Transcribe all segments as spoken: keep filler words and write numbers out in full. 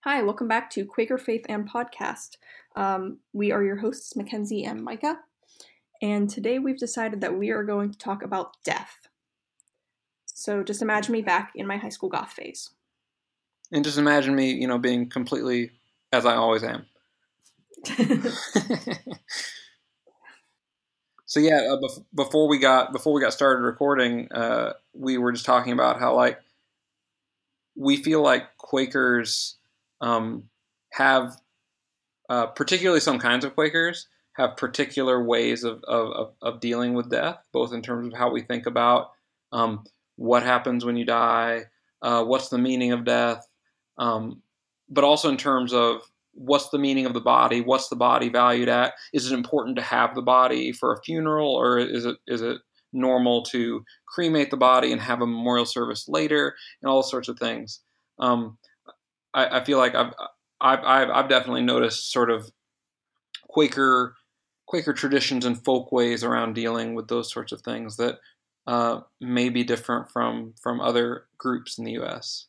Hi, welcome back to Quaker Faith and Podcast. Um, we are your hosts, Mackenzie and Micah, and today we've decided that we are going to talk about death. So just imagine me back in my high school goth phase. And just imagine me, you know, being completely as I always am. So yeah, uh, bef- before we got before we got started recording, uh, we were just talking about how like we feel like Quakers um, have, uh, particularly some kinds of Quakers, have particular ways of, of, of dealing with death, both in terms of how we think about um, what happens when you die, uh, what's the meaning of death, um, but also in terms of what's the meaning of the body, what's the body valued at, is it important to have the body for a funeral, or is it is it normal to cremate the body and have a memorial service later, and all sorts of things. Um, I, I feel like I've, I've I've I've definitely noticed sort of Quaker Quaker traditions and folk ways around dealing with those sorts of things that uh, may be different from from other groups in the U S.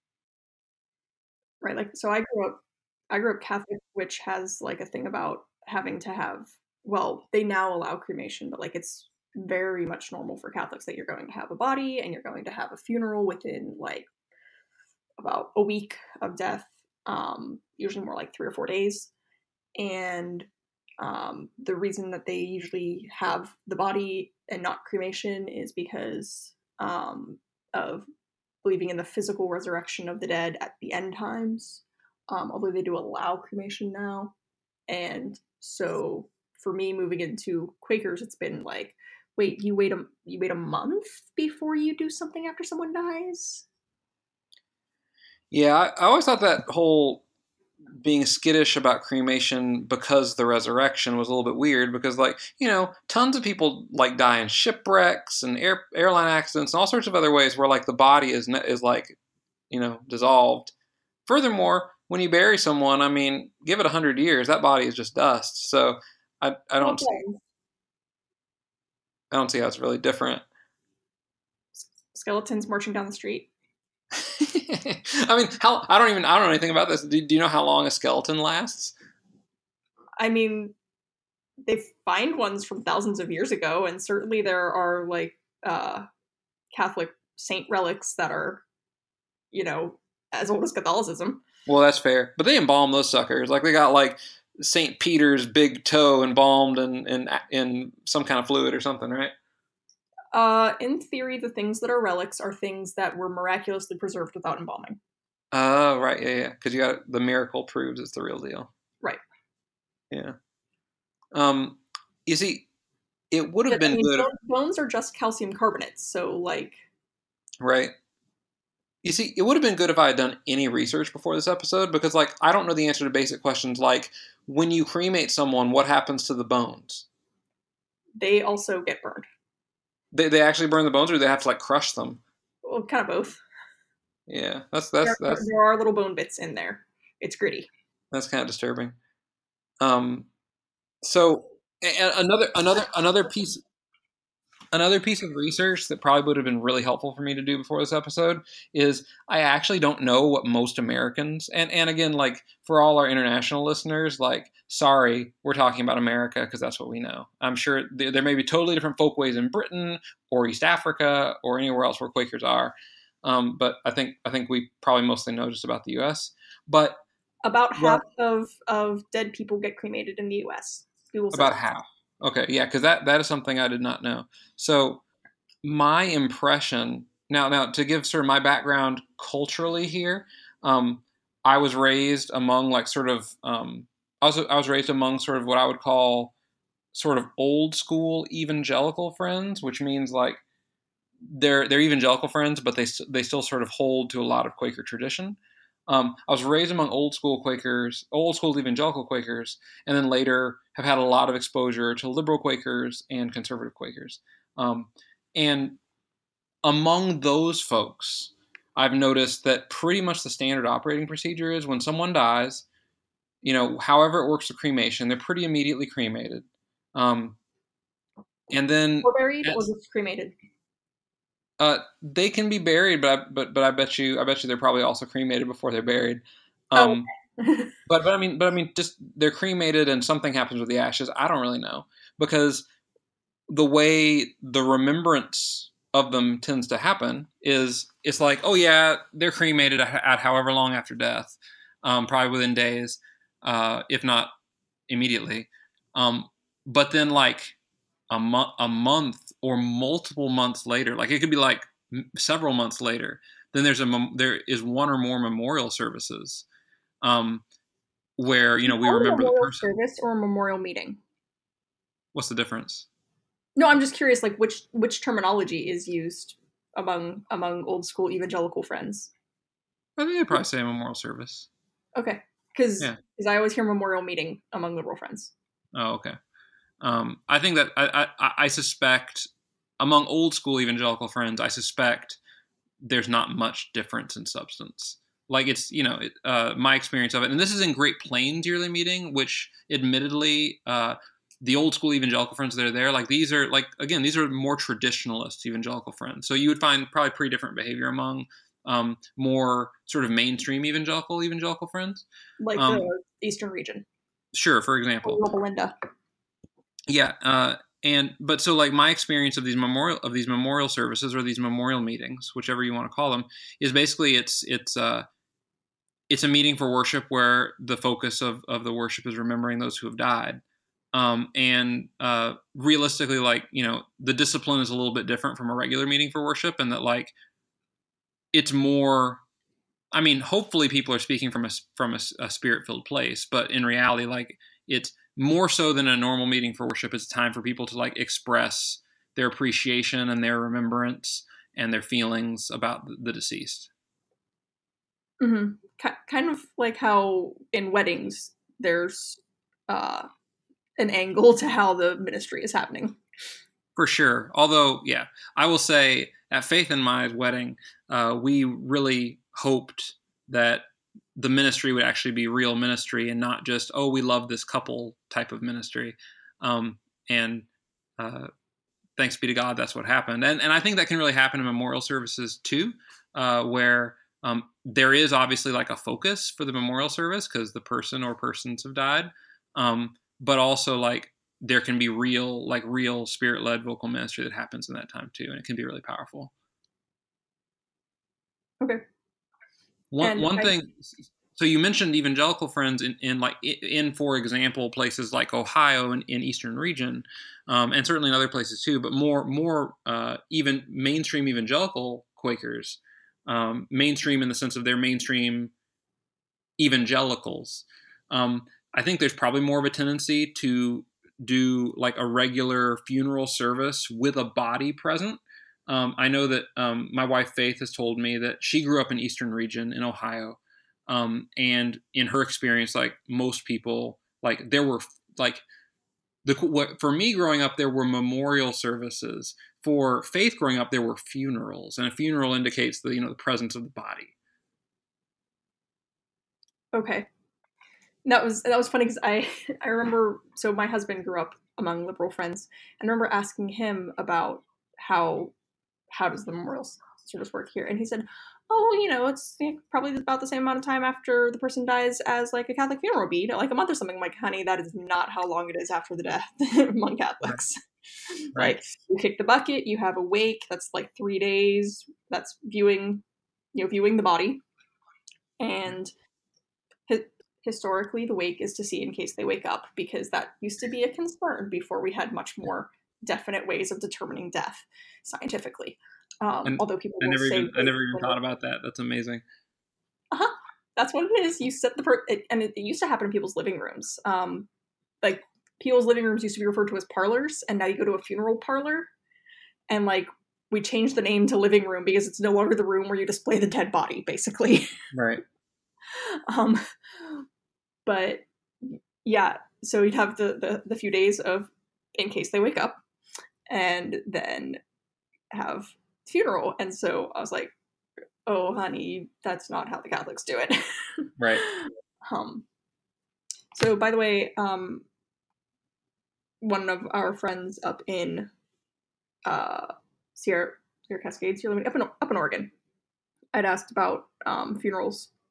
Right, like so I grew up I grew up Catholic, which has like a thing about having to have well, they now allow cremation, but like it's very much normal for Catholics that you're going to have a body and you're going to have a funeral within like about a week of death, um, usually more like three or four days. And um, the reason that they usually have the body and not cremation is because um, of believing in the physical resurrection of the dead at the end times. Um, although they do allow cremation now, and so for me moving into Quakers, it's been like, wait, you wait a you wait a month before you do something after someone dies. Yeah, I, I always thought that whole being skittish about cremation because the resurrection was a little bit weird because, like, you know, tons of people like die in shipwrecks and air, airline accidents and all sorts of other ways where like the body is is like, you know, dissolved. Furthermore, when you bury someone, I mean, give it a hundred years, that body is just dust. So I I don't see I don't see how it's really different. Skeletons marching down the street. I mean, how I don't even I don't know anything about this. Do, do you know how long a skeleton lasts? I mean, they find ones from thousands of years ago, and certainly there are like uh, Catholic saint relics that are, you know, as old as Catholicism. Well, that's fair, but they embalm those suckers. Like they got like Saint Peter's big toe embalmed in in in some kind of fluid or something, right? Uh, in theory, the things that are relics are things that were miraculously preserved without embalming. Oh, right, yeah, yeah. Because you got the miracle proves it's the real deal. Right. Yeah. Um, you see, it would have But, I been mean, good, if, bones are just calcium carbonates, so like, right? You see, it would have been good if I had done any research before this episode because, like, I don't know the answer to basic questions like when you cremate someone, what happens to the bones? they also get burned. They they actually burn the bones, or they have to like crush them? Well, kind of both. Yeah, that's There, that's are- that's there are little bone bits in there. It's gritty. that's kind of disturbing. Um, so another another another piece another piece of research that probably would have been really helpful for me to do before this episode is I actually don't know what most Americans, and and again, like for all our international listeners, like sorry, we're talking about America because that's what we know. I'm sure there, there may be totally different folkways in Britain or East Africa or anywhere else where Quakers are, um, but I think I think we probably mostly know just about the U S. But About what half of of dead people get cremated in the U S. Google says about half? Okay, yeah, because that that is something I did not know. So my impression now now to give sort of my background culturally here, um, I was raised among like sort of um, I was I was raised among sort of what I would call sort of old school evangelical friends, which means like they're they're evangelical friends, but they they still sort of hold to a lot of Quaker tradition. Um, I was raised among old school Quakers, old school evangelical Quakers, and then later have had a lot of exposure to liberal Quakers and conservative Quakers. Um, and among those folks, I've noticed that pretty much the standard operating procedure is when someone dies, you know, however it works with cremation, they're pretty immediately cremated. Um, and then or buried or just cremated. uh, they can be buried, but I, but but I bet you I bet you they're probably also cremated before they're buried. Oh, Um, okay. but but I mean, but I mean, just they're cremated and something happens with the ashes. I don't really know because the way the remembrance of them tends to happen is it's like, oh yeah, they're cremated at, at however long after death, um, probably within days, uh, if not immediately. Um, but then like a month, a month or multiple months later, like it could be like m- several months later, then there's a mem- there is one or more memorial services, um, where you You know we call it a remember the memorial person. service or a memorial meeting? What's the difference? No, I'm just curious, like which which terminology is used among among old school evangelical friends. I think they'd probably say a memorial service. Okay, because Yeah. because I always hear memorial meeting among liberal friends. Oh, okay. Um, I think that I, I, I suspect among old school evangelical friends, I suspect there's not much difference in substance. Like it's, you know, it, uh, my experience of it, and this is in Great Plains yearly meeting, which admittedly, uh, the old school evangelical friends that are there, like these are like, again, these are more traditionalist evangelical friends. So you would find probably pretty different behavior among um, more sort of mainstream evangelical evangelical friends. Like the Um, Eastern region, sure, for example, or Belinda. yeah, uh, and but so like my experience of these memorial of these memorial services or these memorial meetings, whichever you want to call them, is basically it's it's uh, it's a meeting for worship where the focus of of the worship is remembering those who have died. Um, and uh, realistically, like you know, the discipline is a little bit different from a regular meeting for worship, and that like it's more. I mean, hopefully people are speaking from a from a, a spirit filled place, but in reality, like it's more so than a normal meeting for worship. It's time for people to like express their appreciation and their remembrance and their feelings about the, the deceased. Mm-hmm. K- kind of like how in weddings there's uh, an angle to how the ministry is happening. For sure. Although, yeah, I will say at Faith in My wedding, uh, we really hoped that the ministry would actually be real ministry and not just, oh, we love this couple type of ministry. Um, and uh, thanks be to God, that's what happened. And and I think that can really happen in memorial services too, uh, where um, there is obviously like a focus for the memorial service because the person or persons have died, um, but also like there can be real like real spirit led vocal ministry that happens in that time too, and it can be really powerful. Okay. One And one I, thing. So you mentioned evangelical friends in, in like in, for example, places like Ohio and in Eastern region, um, and certainly in other places too. But more more uh, even mainstream evangelical Quakers, um, mainstream in the sense of their mainstream evangelicals. Um, I think there's probably more of a tendency to do like a regular funeral service with a body present. Um, I know that um, my wife Faith has told me that she grew up in Eastern region in Ohio, um, and in her experience, like most people, like there were like the what for me growing up, there were memorial services. For Faith growing up, there were funerals, and a funeral indicates the you know the presence of the body. okay. That was that was funny because I I remember, so my husband grew up among liberal friends, and I remember asking him about how how does the memorial service work here, and he said, "Oh, well, you know, it's probably about the same amount of time after the person dies as like a Catholic funeral would be, you know, like a month or something." I'm like, honey, that is not how long it is after the death among Right. Catholics. Right. Like you kick the bucket, you have a wake, that's like three days. That's viewing, you know, viewing the body, and historically the wake is to see in case they wake up, because that used to be a concern before we had much more definite ways of determining death scientifically. Um, And although people I will never say even I wake never even when thought about that. That's amazing. uh-huh, that's what it is. You set the per- it, and it, it used to happen in people's living rooms. Um, like people's living rooms used to be referred to as parlors, and now you go to a funeral parlor, and like we changed the name to living room because it's no longer the room where you display the dead body, basically. Right. um, but yeah, so you'd have the, the the few days of in case they wake up, and then have funeral. And so I was like, oh honey, that's not how the Catholics do it. Right. um so by the way, um one of our friends up in uh Sierra Sierra Cascades, you're living up in up in Oregon, I'd asked about um funerals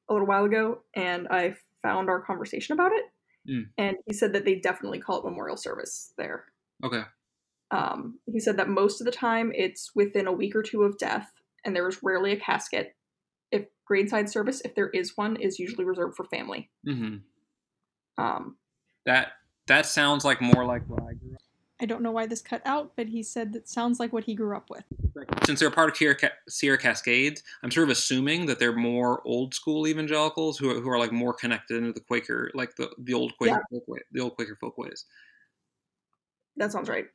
a little while ago, and I found our conversation about it, Mm. and he said that they definitely call it memorial service there. Okay. Um, he said that most of the time it's within a week or two of death, and there is rarely a casket. If graveside service, if there is one, is usually reserved for family. Mm-hmm. Um, That that sounds like more like what I grew up. I don't know why this cut out, but he said that sounds like what he grew up with. Since they're part of Sierra, Sierra Cascades, I'm sort of assuming that they're more old school evangelicals who are, who are like more connected into the Quaker, like the, the old Quaker Yeah. folk way, the old Quaker folkways. That sounds right.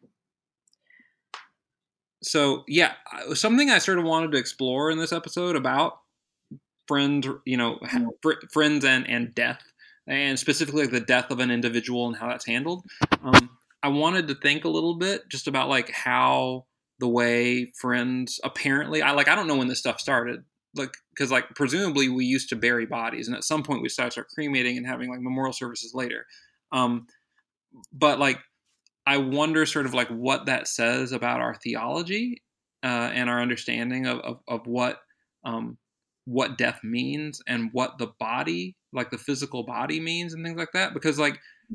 So yeah, something I sort of wanted to explore in this episode about friends, you know, fr- friends and, and death, and specifically like the death of an individual and how that's handled. Um, I wanted to think a little bit just about like how the way friends apparently, I like, I don't know when this stuff started, like, cause like presumably we used to bury bodies, and at some point we started start cremating and having like memorial services later. Um, but like, I wonder sort of like what that says about our theology uh, and our understanding of, of, of what um, what death means and what the body, like the physical body means and things like that. Because like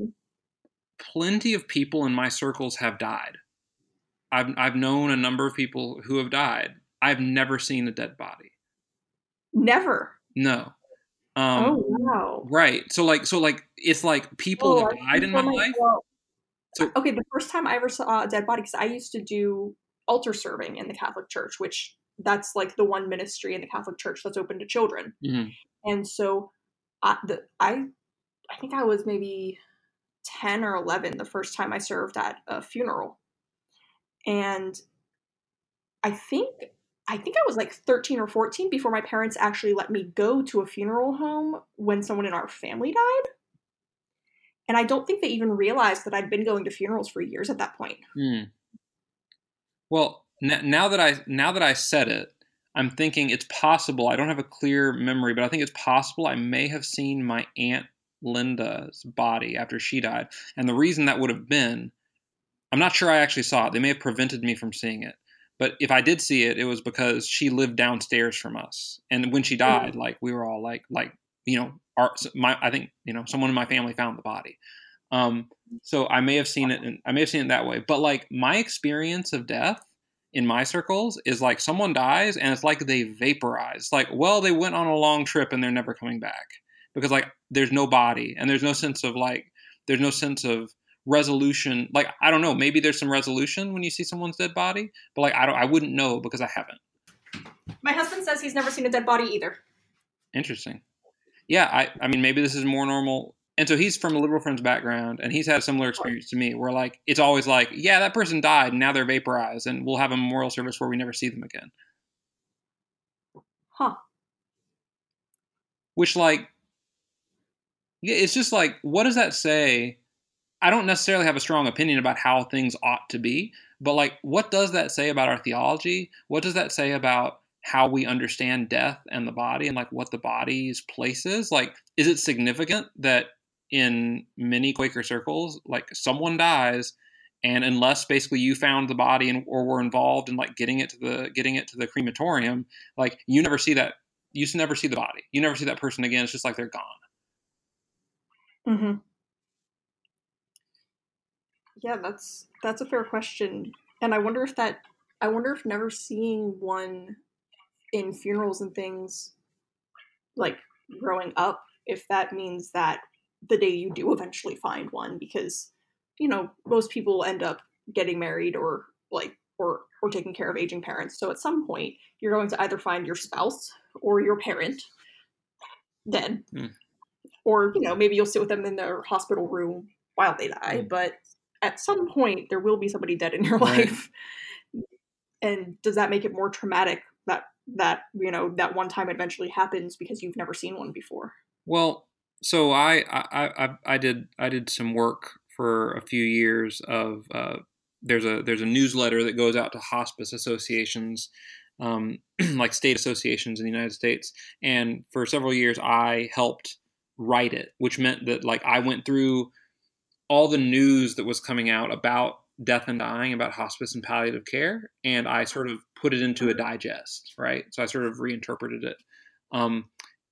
plenty of people in my circles have died. I've, I've known a number of people who have died. I've never seen a dead body. Never. No. Um, oh, wow. Right. So like, so like, it's like people Oh, have I died in my life. Well, So okay, the first time I ever saw a dead body, because I used to do altar serving in the Catholic Church, which that's like the one ministry in the Catholic Church that's open to children. mm-hmm. And so I, the, I, I think I was maybe ten or eleven the first time I served at a funeral. And I think I think I was like thirteen or fourteen before my parents actually let me go to a funeral home when someone in our family died. And I don't think they even realized that I'd been going to funerals for years at that point. Mm. Well, n- now that I now that I said it, I'm thinking it's possible. I don't have a clear memory, but I think it's possible I may have seen my Aunt Linda's body after she died. And the reason that would have been, I'm not sure I actually saw it. They may have prevented me from seeing it. But if I did see it, it was because she lived downstairs from us. And when she died, mm-hmm. like we were all like, like you know, our, my I think you know someone in my family found the body. Um, so I may have seen it. In, I may have seen it that way. But like my experience of death in my circles is like someone dies and it's like they vaporize. It's like, well, they went on a long trip and they're never coming back because like there's no body and there's no sense of like there's no sense of resolution. Like I don't know, maybe there's some resolution when you see someone's dead body, but like I don't, I wouldn't know because I haven't. My husband says he's never seen a dead body either. Interesting. Yeah, I, I mean, maybe this is more normal. And so he's from a liberal Friends background, and he's had a similar experience to me, where like it's always like, yeah, that person died, and now they're vaporized, and we'll have a memorial service where we never see them again. Huh. Which like, yeah, it's just like, what does that say? I don't necessarily have a strong opinion about how things ought to be, but like, what does that say about our theology? What does that say about how we understand death and the body and like what the body's place is? Like, is it significant that in many Quaker circles, like someone dies and unless basically you found the body and or were involved in like getting it to the, getting it to the crematorium, like you never see that, you never see the body. You never see that person again. It's just like they're gone. Mm-hmm. Yeah, that's that's a fair question. And I wonder if that I wonder if never seeing one in funerals and things like growing up, if that means that the day you do eventually find one, because you know, most people end up getting married or like or or taking care of aging parents. So at some point you're going to either find your spouse or your parent dead. Mm. Or, you know, maybe you'll sit with them in their hospital room while they die, mm. but at some point there will be somebody dead in your right. life. And does that make it more traumatic that that you know that one time eventually happens because you've never seen one before? Well, so I I I, I did I did some work for a few years of uh, there's a there's a newsletter that goes out to hospice associations, um, like state associations in the United States, and for several years I helped write it, which meant that like I went through all the news that was coming out about death and dying, about hospice and palliative care, and I sort of put it into a digest, right? So I sort of reinterpreted it. Um,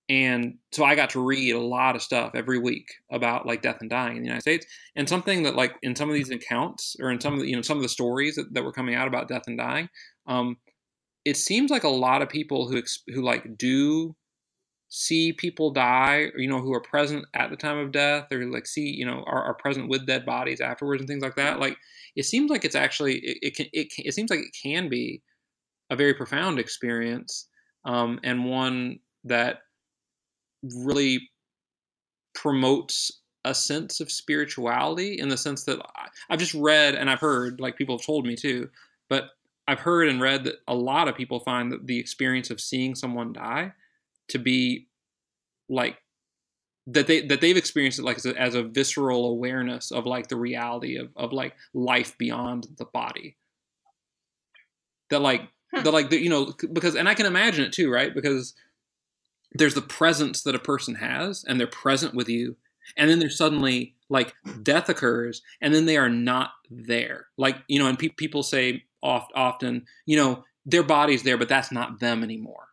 And so I got to read a lot of stuff every week about like death and dying in the United States. And something that like in some of these accounts or in some of the, you know, some of the stories that, that were coming out about death and dying, um, it seems like a lot of people who, who like do see people die, or, you know, who are present at the time of death, or like see, you know, are, are present with dead bodies afterwards and things like that. Like, it seems like it's actually, it, it can, it, it seems like it can be a very profound experience, um, and one that really promotes a sense of spirituality, in the sense that I, I've just read and I've heard, like people have told me too, but I've heard and read that a lot of people find that the experience of seeing someone die to be like that they that they've experienced it like as a, as a visceral awareness of like the reality of, of like life beyond the body. That like hmm. that like the, you know, because, and I can imagine it too, right? Because there's the presence that a person has, and they're present with you, and then there's suddenly like death occurs, and then they are not there. Like, you know, and pe- people say oft, often, you know, their body's there, but that's not them anymore.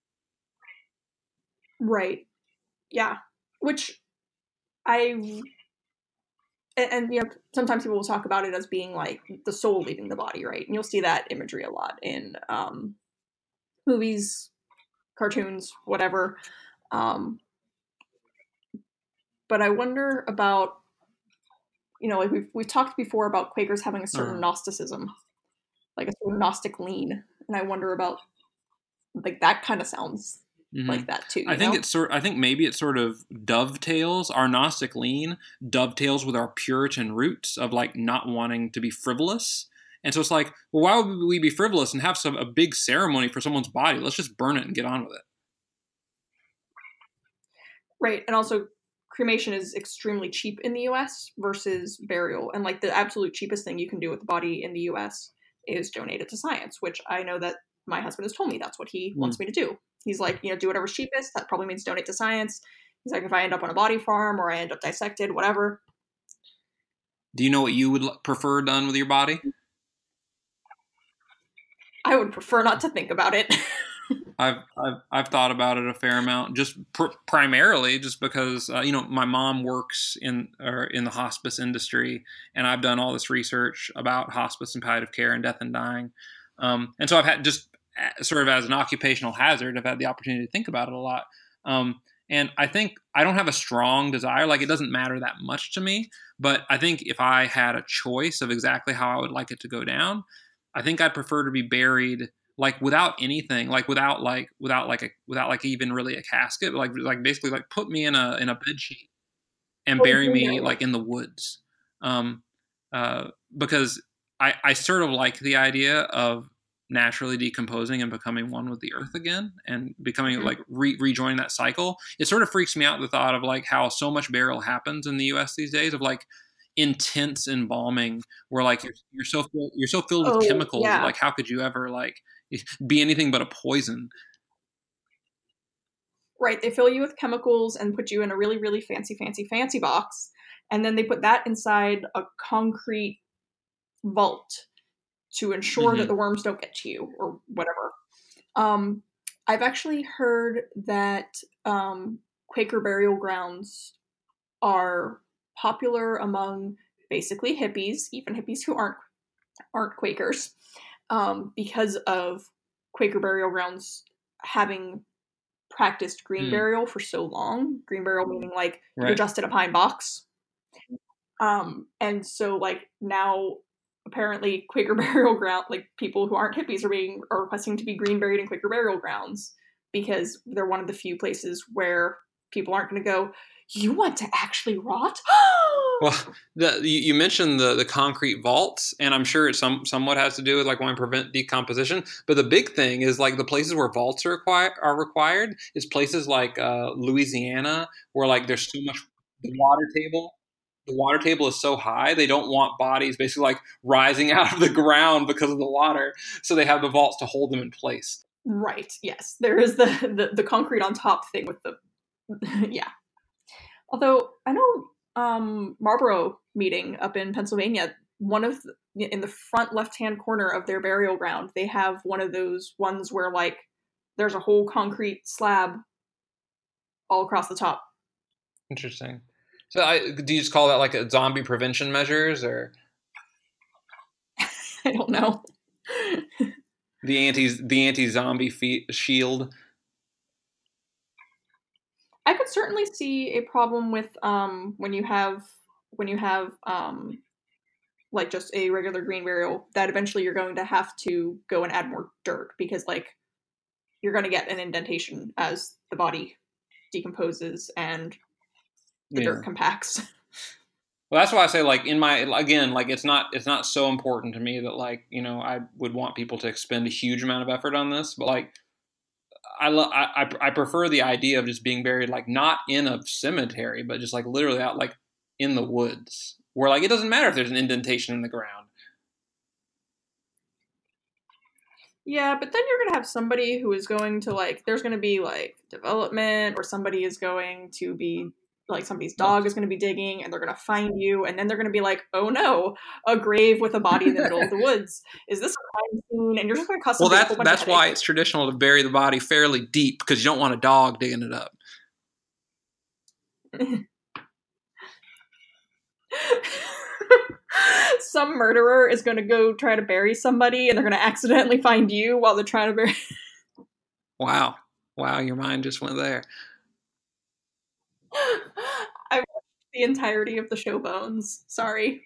Right. Yeah. Which I, and, and you know, sometimes people will talk about it as being like the soul leaving the body, right? And you'll see that imagery a lot in um, movies, cartoons, whatever. Um, but I wonder about, you know, like we've we've talked before about Quakers having a certain uh-huh. Gnosticism, like a sort of Gnostic lean, and I wonder about like that kind of sounds mm-hmm. like that too. You I think know? it's sort. I think maybe it sort of dovetails our Gnostic lean, dovetails with our Puritan roots of like not wanting to be frivolous. And so it's like, well, why would we be frivolous and have some a big ceremony for someone's body? Let's just burn it and get on with it. Right, and also cremation is extremely cheap in the U S versus burial, and like the absolute cheapest thing you can do with the body in the U S is donate it to science, which I know that my husband has told me that's what he mm. wants me to do. He's like, you know, do whatever's cheapest. That probably means donate to science. He's like, if I end up on a body farm or I end up dissected, whatever. Do you know what you would prefer done with your body? I would prefer not to think about it. I've, I've I've thought about it a fair amount, just pr- primarily just because uh, you know, my mom works in or in the hospice industry, and I've done all this research about hospice and palliative care and death and dying, um, and so I've had just sort of as an occupational hazard, I've had the opportunity to think about it a lot, um, and I think I don't have a strong desire. Like, it doesn't matter that much to me, but I think if I had a choice of exactly how I would like it to go down, I think I'd prefer to be buried like without anything, like without like without like a without like even really a casket, like like basically like put me in a in a bed sheet and bury me like in the woods, um, uh, because I I sort of like the idea of naturally decomposing and becoming one with the earth again, and becoming mm-hmm. like re- rejoining that cycle. It sort of freaks me out, the thought of like how so much burial happens in the U S these days, of like intense embalming, where like you're, you're so you're so filled with oh, chemicals, yeah. like how could you ever like be anything but a poison? Right, they fill you with chemicals and put you in a really, really fancy, fancy, fancy box, and then they put that inside a concrete vault to ensure mm-hmm. that the worms don't get to you or whatever. Um, I've actually heard that um, Quaker burial grounds are popular among basically hippies, even hippies who aren't aren't Quakers, um, because of Quaker burial grounds having practiced green mm. burial for so long. Green burial meaning like right. you're just in a pine box. Um, and so like now apparently Quaker burial ground, like people who aren't hippies are being are requesting to be green buried in Quaker burial grounds because they're one of the few places where people aren't going to go, you want to actually rot? Well, the, you, you mentioned the, the concrete vaults, and I'm sure it some, somewhat has to do with like wanting to prevent decomposition. But the big thing is like the places where vaults are, require, are required is places like uh, Louisiana, where like there's so much the water table. The water table is so high, they don't want bodies basically like rising out of the ground because of the water. So they have the vaults to hold them in place. Right. Yes, there is the the, the concrete on top thing with the yeah. Although I know um, Marlboro meeting up in Pennsylvania, one of the, in the front left-hand corner of their burial ground, they have one of those ones where like there's a whole concrete slab all across the top. Interesting. So, I, do you just call that like a zombie prevention measures, or I don't know. the anti the anti zombie fe- shield? I could certainly see a problem with um when you have when you have um like just a regular green burial, that eventually you're going to have to go and add more dirt, because like you're going to get an indentation as the body decomposes and the Yeah. dirt compacts. Well, that's why I say, like, in my, again, like, it's not it's not so important to me that, like, you know, I would want people to expend a huge amount of effort on this, but like, I, lo- I I prefer the idea of just being buried, like, not in a cemetery, but just like literally out, like, in the woods, where like it doesn't matter if there's an indentation in the ground. Yeah, but then you're going to have somebody who is going to, like, there's going to be, like, development, or somebody is going to be, like, somebody's dog is going to be digging, and they're going to find you, and then they're going to be like, oh no, a grave with a body in the middle of the woods. Is this a crime scene? And you're just going to cause Well, somebody a that's whole bunch that's of why headaches. it's traditional to bury the body fairly deep, because you don't want a dog digging it up. Some murderer is going to go try to bury somebody, and they're going to accidentally find you while they're trying to bury. Wow, wow, your mind just went there. I watched the entirety of the show Bones. Sorry.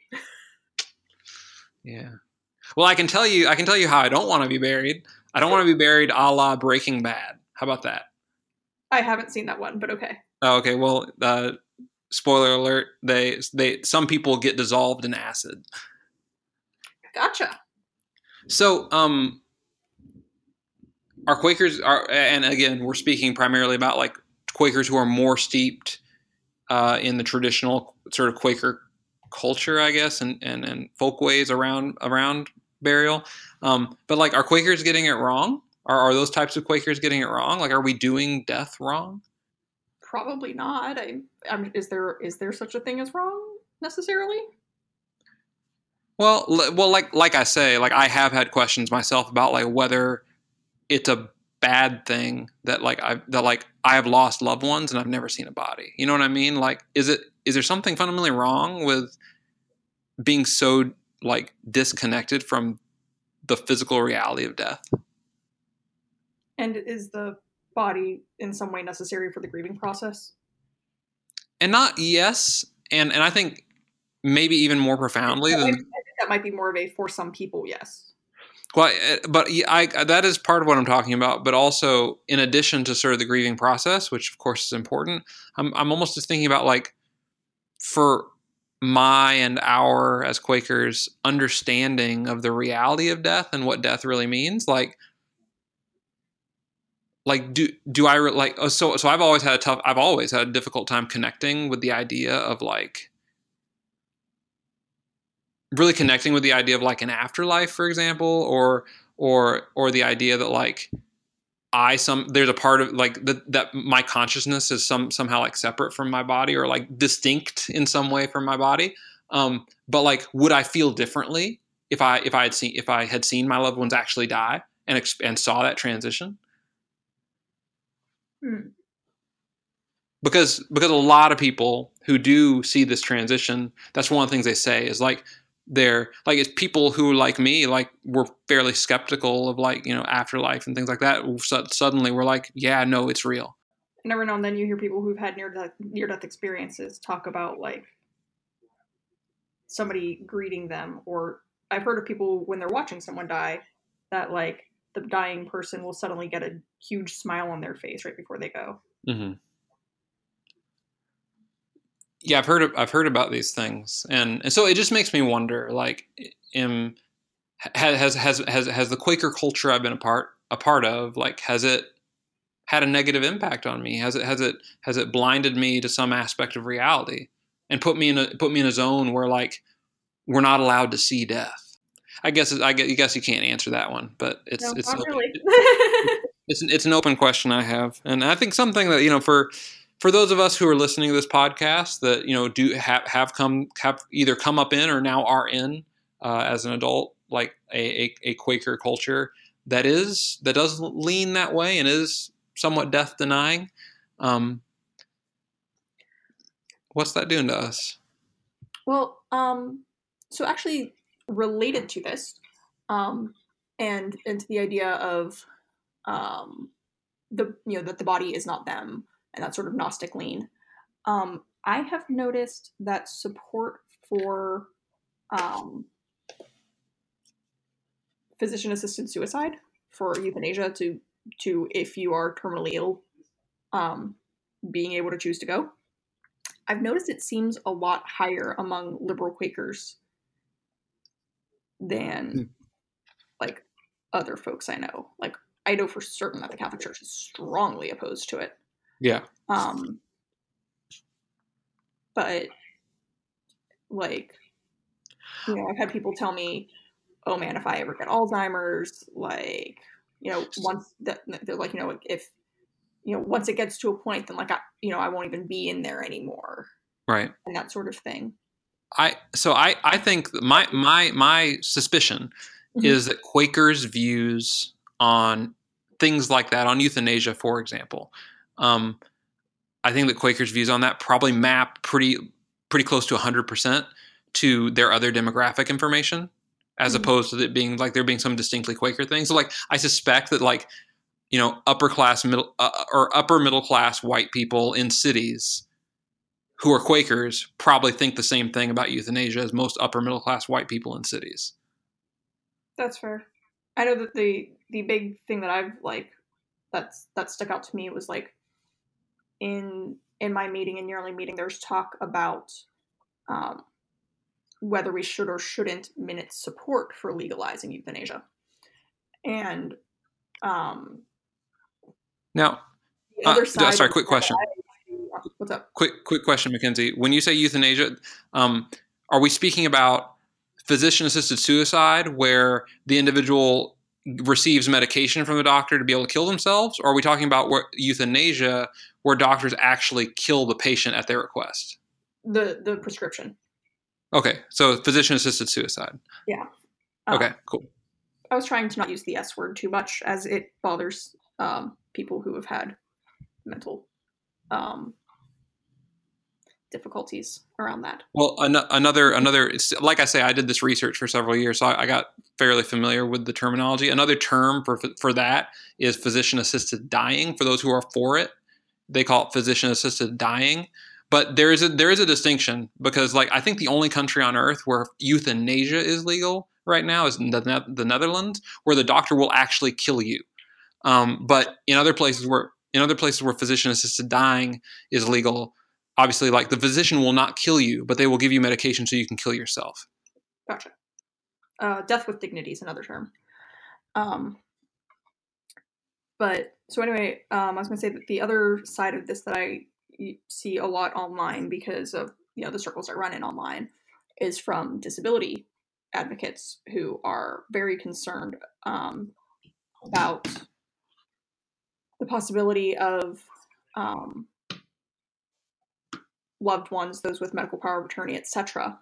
Yeah. Well, I can tell you, I can tell you how I don't want to be buried. I don't want to be buried a la Breaking Bad. How about that? I haven't seen that one, but okay. Oh, okay. Well, uh, spoiler alert: they they some people get dissolved in acid. Gotcha. So, um, are Quakers are, and again, we're speaking primarily about like Quakers who are more steeped uh, in the traditional sort of Quaker culture, I guess, and and, and folkways around around burial. Um, but like, are Quakers getting it wrong? Are are those types of Quakers getting it wrong? Like, are we doing death wrong? Probably not. I, I mean, is there is there such a thing as wrong necessarily? Well, l- well, like like I say, like I have had questions myself about like whether it's a bad thing that like I that like I have lost loved ones and I've never seen a body. You know what I mean? Like, is it is there something fundamentally wrong with being so like disconnected from the physical reality of death? And is the body in some way necessary for the grieving process? And not yes, and and I think maybe even more profoundly I than think that might be more of a for some people, yes. well, but I, that is part of what I'm talking about. But also, in addition to sort of the grieving process, which of course is important, I'm I'm almost just thinking about like for my and our as Quakers understanding of the reality of death and what death really means. Like, like do do I like so so I've always had a tough I've always had a difficult time connecting with the idea of like really connecting with the idea of like an afterlife, for example, or or or the idea that like I some there's a part of like that that my consciousness is some somehow like separate from my body or like distinct in some way from my body. Um, but like, would I feel differently if I if I had seen if I had seen my loved ones actually die and and saw that transition? Hmm. Because because a lot of people who do see this transition, that's one of the things they say is like they're like it's people who like me like were fairly skeptical of like you know afterlife and things like that. So suddenly we're like, yeah, no, it's real. And every now and then you hear people who've had near death near death experiences talk about like somebody greeting them, or I've heard of people when they're watching someone die that like the dying person will suddenly get a huge smile on their face right before they go. Mm-hmm. Yeah, I've heard of, I've heard about these things, and, and so it just makes me wonder, like, am, has has has has the Quaker culture I've been a part a part of, like, has it had a negative impact on me? Has it has it has it blinded me to some aspect of reality and put me in a put me in a zone where like we're not allowed to see death? I guess I guess you can't answer that one, but it's No, it's not open, really. it's it's an open question I have, and I think something that you know for. For those of us who are listening to this podcast that you know do have have come have either come up in or now are in uh, as an adult, like a, a, a Quaker culture that is that does lean that way and is somewhat death denying. Um, What's that doing to us? Well, um, so actually related to this, um, and into the idea of um, the you know that the body is not them, and that sort of Gnostic lean. Um, I have noticed that support for um, physician-assisted suicide, for euthanasia, to to if you are terminally ill, um, being able to choose to go. I've noticed it seems a lot higher among liberal Quakers than Hmm. like other folks I know. Like I know for certain that the Catholic Church is strongly opposed to it. Yeah. Um, but like, you know, I've had people tell me, "Oh man, if I ever get Alzheimer's, like, you know, once that they're like, you know, if you know, once it gets to a point, then like I, you know, I won't even be in there anymore," Right. and that sort of thing. I so I I think that my my my suspicion Mhm. is that Quakers' views on things like that, on euthanasia, for example, um, I think that Quakers' views on that probably map pretty pretty close to one hundred percent to their other demographic information, as Mhm. opposed to it being like there being some distinctly Quaker thing. So like I suspect that like you know upper class middle uh, or upper middle class white people in cities who are Quakers probably think the same thing about euthanasia as most upper middle class white people in cities. That's fair. I know that the the big thing that I've like that's that stuck out to me was like in in my meeting in yearly meeting, there's talk about um, whether we should or shouldn't minute support for legalizing euthanasia, and um, Now, the uh, other side sorry, of quick that, question. what's up? Quick, quick question, Mackenzie. When you say euthanasia, um, are we speaking about physician-assisted suicide, where the individual receives medication from the doctor to be able to kill themselves, or are we talking about where, euthanasia, where doctors actually kill the patient at their request? The the prescription. Okay, so physician-assisted suicide. Yeah. Okay, Um, cool. I was trying to not use the S word too much, as it bothers um, people who have had mental um, difficulties around that. Well, an- another another like I say, I did this research for several years, so I, I got fairly familiar with the terminology. Another term for for that is physician assisted dying. For those who are for it, they call it physician assisted dying. But there is a there is a distinction, because like I think the only country on earth where euthanasia is legal right now is the, the Netherlands, where the doctor will actually kill you. Um, but in other places where in other places where physician assisted dying is legal, obviously like the physician will not kill you, but they will give you medication so you can kill yourself. Gotcha. Uh, death with dignity is another term. Um, but so anyway, um, I was going to say that the other side of this that I see a lot online, because of you know the circles I run in online, is from disability advocates who are very concerned um, about the possibility of um, loved ones, those with medical power of attorney, et cetera,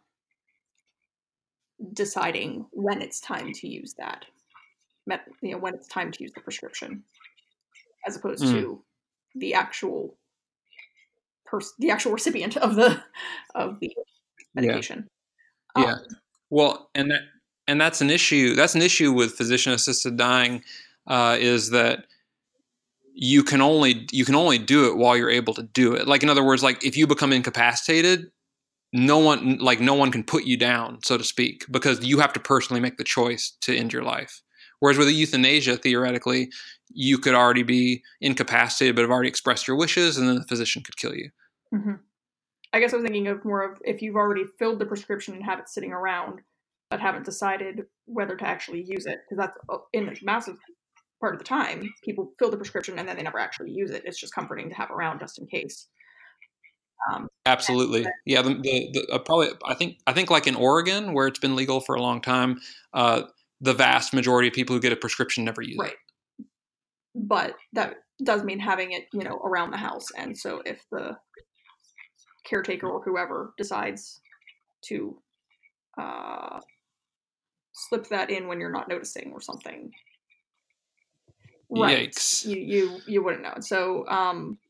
deciding when it's time to use that, you know, when it's time to use the prescription, as opposed Mm. to the actual person, the actual recipient of the of the medication. Yeah. Yeah. Um, Well, and that and that's an issue. That's an issue with physician assisted dying, uh, is that you can only you can only do it while you're able to do it. Like in other words, like if you become incapacitated, no one like no one can put you down, so to speak, because you have to personally make the choice to end your life. Whereas with a euthanasia, theoretically, you could already be incapacitated but have already expressed your wishes, and then the physician could kill you. mm-hmm. I guess I was thinking of more of if you've already filled the prescription and have it sitting around, but haven't decided whether to actually use it, because that's in a massive part of the time people fill the prescription and then they never actually use it. It's just comforting to have around just in case. Um, Absolutely, yeah. The, the, the uh, probably I think I think like in Oregon, where it's been legal for a long time, uh, the vast majority of people who get a prescription never use right. it. But that does mean having it, you know, around the house. And so if the caretaker or whoever decides to uh, slip that in when you're not noticing or something, right? Yikes! You you you wouldn't know. So um,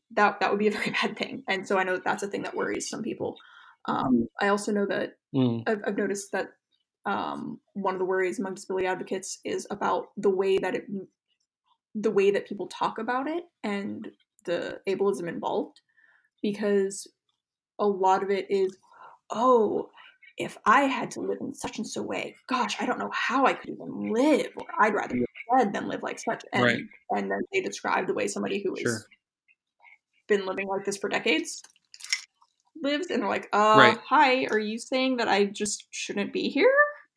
that that would be a very bad thing. And so I know that that's a thing that worries some people. Um, I also know that Mm. I've, I've noticed that um, one of the worries among disability advocates is about the way that it, the way that people talk about it and the ableism involved, because a lot of it is, oh, if I had to live in such and so way, gosh, I don't know how I could even live, or I'd rather be dead than live like such. And Right. and then they describe the way somebody who Sure. has been living like this for decades lives, and they're like, uh, Right. hi, are you saying that I just shouldn't be here?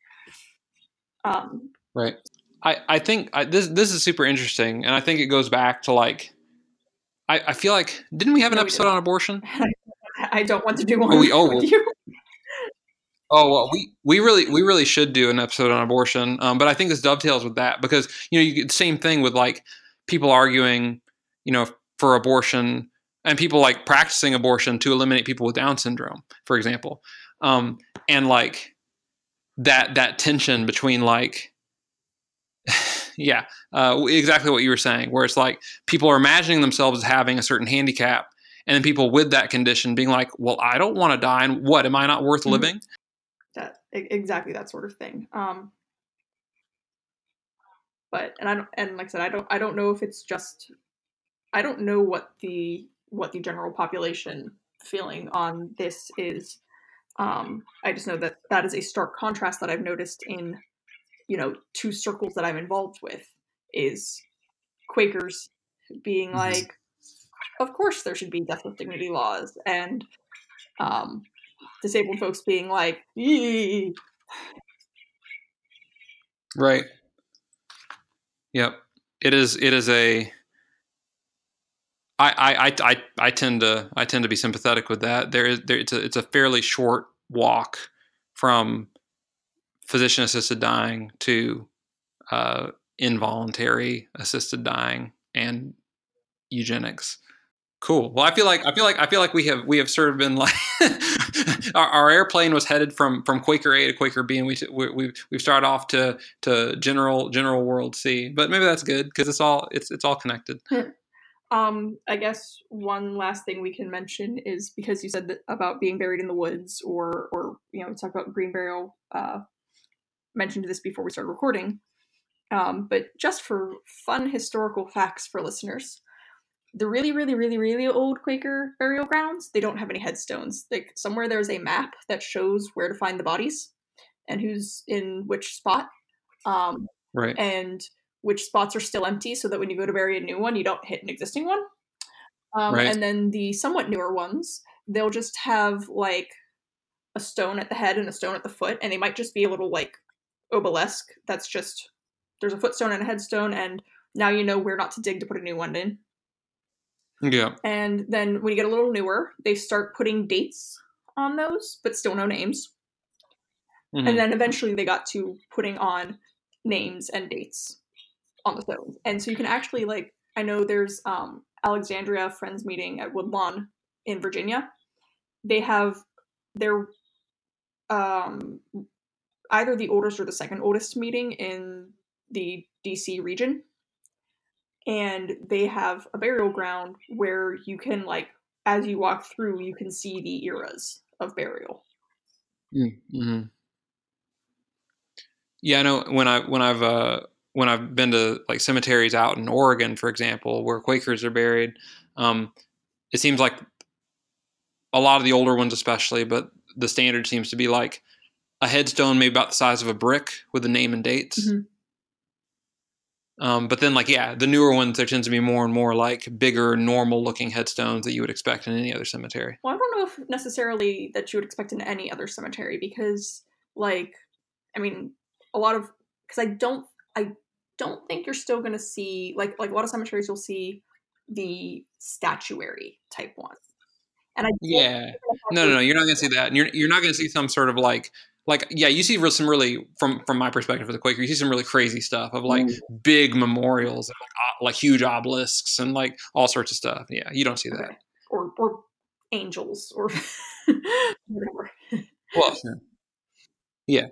Um, Right. I, I think I, this this is super interesting, and I think it goes back to like, I, I feel like, didn't we have an No, we episode didn't. on abortion? I don't want to do one Oh, we- oh, with well- you. Oh well, we, we really we really should do an episode on abortion, um, but I think this dovetails with that because you know you get the same thing with like people arguing, you know, for abortion and people like practicing abortion to eliminate people with Down syndrome, for example, um, and like that that tension between like, yeah, uh, exactly what you were saying, where it's like people are imagining themselves as having a certain handicap, and then people with that condition being like, well, I don't want to die, and what, am I not worth Mhm. living? That exactly that sort of thing. Um, but and I don't and like I said, I don't I don't know if it's just I don't know what the what the general population feeling on this is. Um, I just know that that is a stark contrast that I've noticed in you know two circles that I'm involved with is Quakers being Mhm. like, of course there should be death with dignity laws, and um, disabled folks being like, "Yee." Right. Yep. It is. It is a. I, I, I, I, I tend to I tend to be sympathetic with that. There is there it's a it's a fairly short walk from physician assisted dying to uh, involuntary assisted dying and eugenics. Cool. Well, I feel like I feel like I feel like we have we have sort of been like our, our airplane was headed from from Quaker A to Quaker B, and we we we we've started off to to general general world C. But maybe that's good because it's all it's it's all connected. Um, I guess one last thing we can mention is because you said that about being buried in the woods, or or you know, talk about green burial. Uh, mentioned this before we started recording. Um, but just for fun historical facts for listeners, the really, really, really, really old Quaker burial grounds, they don't have any headstones. Like somewhere there's a map that shows where to find the bodies and who's in which spot. Um, Right. and which spots are still empty, so that when you go to bury a new one, you don't hit an existing one. Um, Right. And then the somewhat newer ones, they'll just have like a stone at the head and a stone at the foot, and they might just be a little like obelisk that's just there's a footstone and a headstone, and now you know where not to dig to put a new one in. Yeah. And then when you get a little newer, they start putting dates on those, but still no names. Mhm. And then eventually they got to putting on names and dates on the stones. And so you can actually, like, I know there's um, Alexandria Friends Meeting at Woodlawn in Virginia. They have their um, either the oldest or the second oldest meeting in the D C region. And they have a burial ground where you can, like, as you walk through, you can see the eras of burial. Mm-hmm. Yeah, I know when I when I've uh, when I've been to like cemeteries out in Oregon, for example, where Quakers are buried, um, it seems like a lot of the older ones, especially, but the standard seems to be like a headstone maybe about the size of a brick with the name and dates. Mm-hmm. Um, but then, like, yeah, the newer ones, there tends to be more and more like bigger, normal-looking headstones that you would expect in any other cemetery. Well, I don't know if necessarily that you would expect in any other cemetery, because, like, I mean, a lot of because I don't, I don't think you're still going to see like like a lot of cemeteries you'll see the statuary type one, and I Yeah, no, no, no, you're not going to see that, and you're you're not going to see some sort of like. Like, yeah, you see some really, from from my perspective for the Quaker, you see some really crazy stuff of like mm. big memorials, and like, like huge obelisks and like all sorts of stuff. Yeah, you don't see that. Okay. Or or angels or whatever. Well, yeah.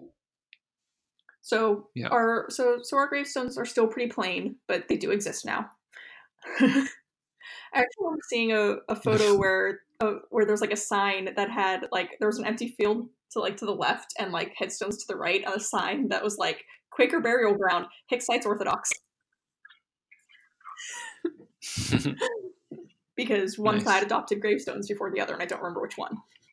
So Yeah. our so so our gravestones are still pretty plain, but they do exist now. I actually remember seeing a, a photo where uh, where there's like a sign that had like there was an empty field to like to the left and like headstones to the right on a sign that was like Quaker burial ground, Hicksites Orthodox. Because one Nice. side adopted gravestones before the other, and I don't remember which one.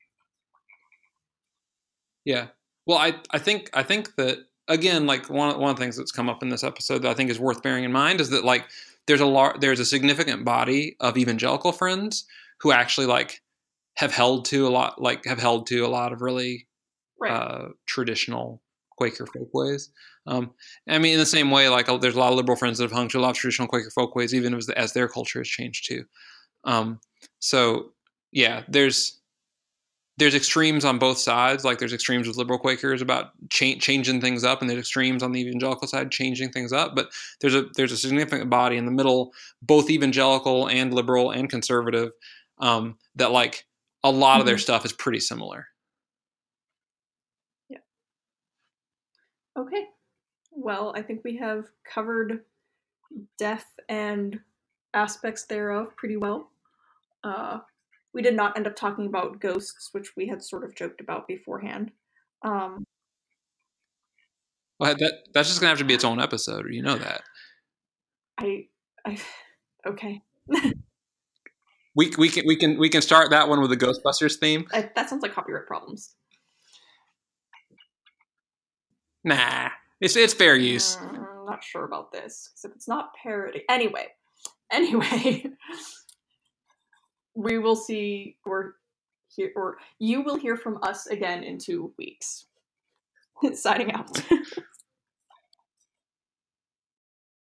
Yeah. Well, I, I think I think that again, like one one of the things that's come up in this episode that I think is worth bearing in mind is that like there's a lar- there's a significant body of evangelical friends who actually like have held to a lot like have held to a lot of really Right. uh, traditional Quaker folkways. Um, I mean, in the same way, like there's a lot of liberal friends that have hung to a lot of traditional Quaker folkways, even as, as their culture has changed too. Um, so yeah, there's there's extremes on both sides. Like there's extremes with liberal Quakers about cha- changing things up, and there's extremes on the evangelical side changing things up. But there's a there's a significant body in the middle, both evangelical and liberal and conservative, um, that like a lot of their Mhm. stuff is pretty similar. Yeah. Okay. Well, I think we have covered death and aspects thereof pretty well. Uh, we did not end up talking about ghosts, which we had sort of joked about beforehand. Um, Well, that that's just gonna have to be its own episode, or you know that. I, I, okay. We we can we can we can start that one with a Ghostbusters theme. I, that sounds like copyright problems. Nah, it's it's fair use. Mm, I'm not sure about this because if it's not parody, anyway, anyway, we will see or hear or you will hear from us again in two weeks. Signing out.